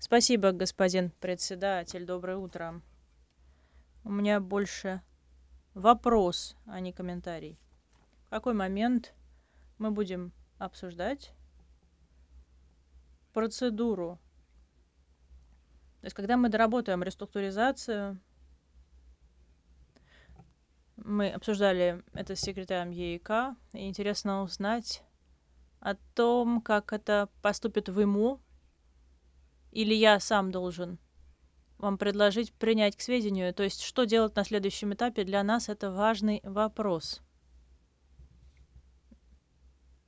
Спасибо, господин председатель. Доброе утро. У меня больше вопрос, а не комментарий. В какой момент мы будем обсуждать процедуру? То есть, когда мы доработаем реструктуризацию, мы обсуждали это с секретарем ЕИК, и интересно узнать о том, как это поступит в ИМУ, или я сам должен вам предложить принять к сведению, то есть что делать на следующем этапе, для нас это важный вопрос.